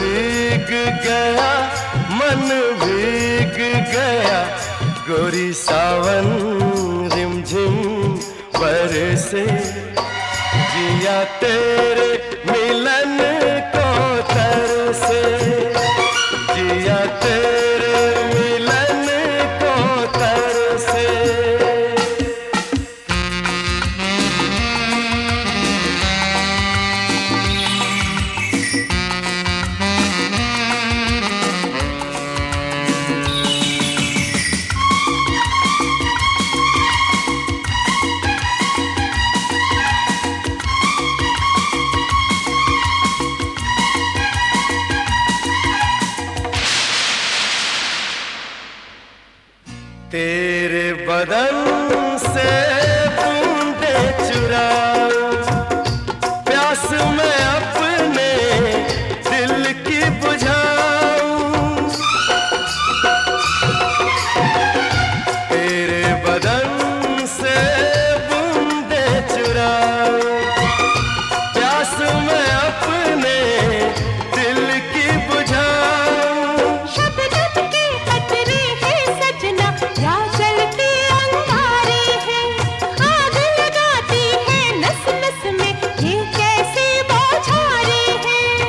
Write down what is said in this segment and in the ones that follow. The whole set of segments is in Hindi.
भीग गया, मन भीग गया, गोरी सावन रिमझिम बरसे, जिया तेरे मिलन को तरसे, जिया तेरे मिलन को तरसे। तेरे बदन से बूंदे चुराऊं, प्यास मैं अपने दिल की बुझाऊं, तेरे बदन से बूंदे चुराऊं, प्यास मैं अपने दिल की बुझाऊं। शबनम के कतरे हैं सजना, या जलते अंगारे हैं, आग लगाती है नस नस में, ये कैसे बौछारे हैं।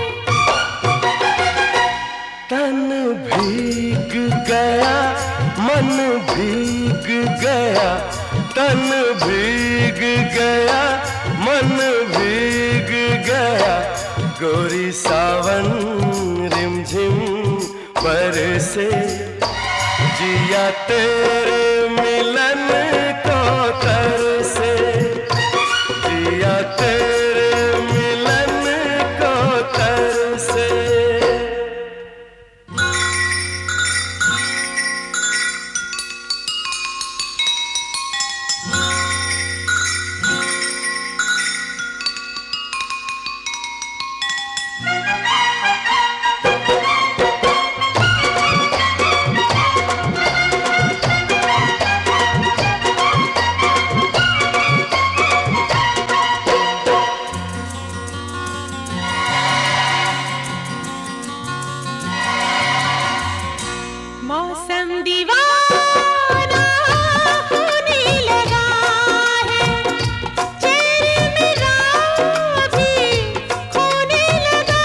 तन भीग गया, मन भीग गया, तन भीग गया, मन भीग गया, गोरी सावन रिमझिम बरसे, जिया तेरे मिलन को तरसे, जिया तेरे मिलन को तरसे। मौसम दीवाना होने लगा है, चेहरे मेरा भी खोने लगा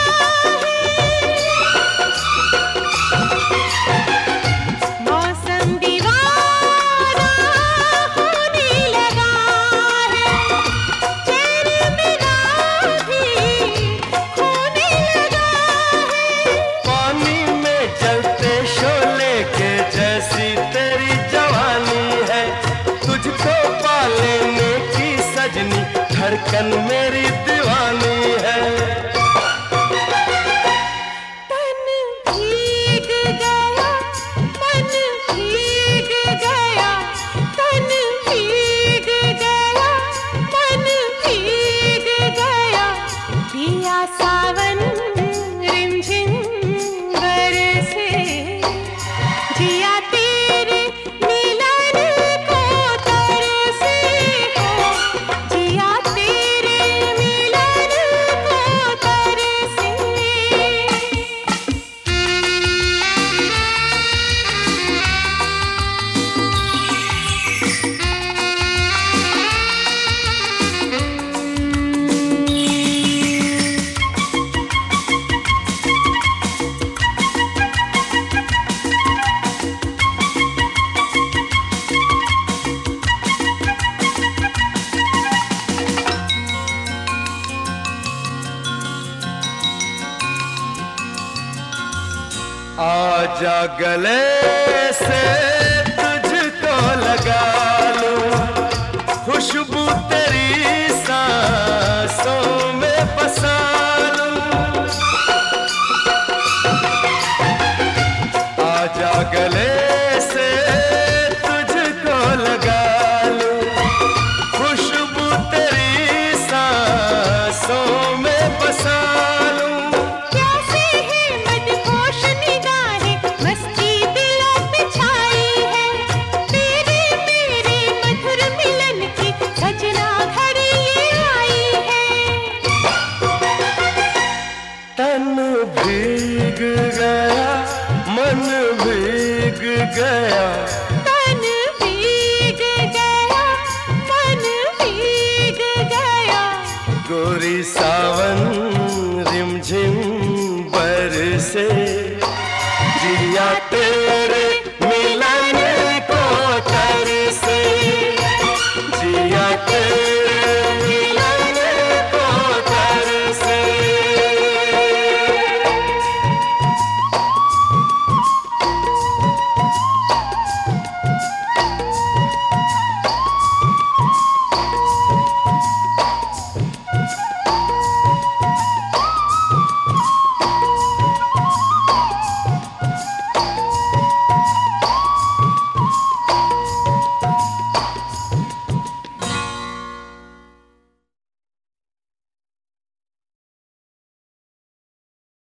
है। मौसम दीवाना होने लगा है, चेहरे मेरा भी खोने लगा है। पानी में जलते शोले के जैसी तेरी जवानी है, तुझको पा लेने की सजनी धड़कन मेरी दीवानी है। तन भीग गया, मन भीग गया, तन भीग गया, मन भीग गया, पिया सावन रिमझिम बरसे, जिया तेरे मिलन को तरसे, जिया तेरे मिलन को तरसे। आजा गले से तुझको लगा लूं, खुशबू तेरी सांसों में बसा लूं। आजा गले से तुझको लगा लूं, खुशबू तेरी सांसों में बसा लूं। कैसे है मदहोश निगाहें, मस्ती दिलों पे छाई है, तेरे मेरे मधुर मिलन की सजना घड़ी ये आई है। गया, मन भीग गया, तन भीग गया, मन भीग गया। गोरी सावन रिमझिम बरसे, जिया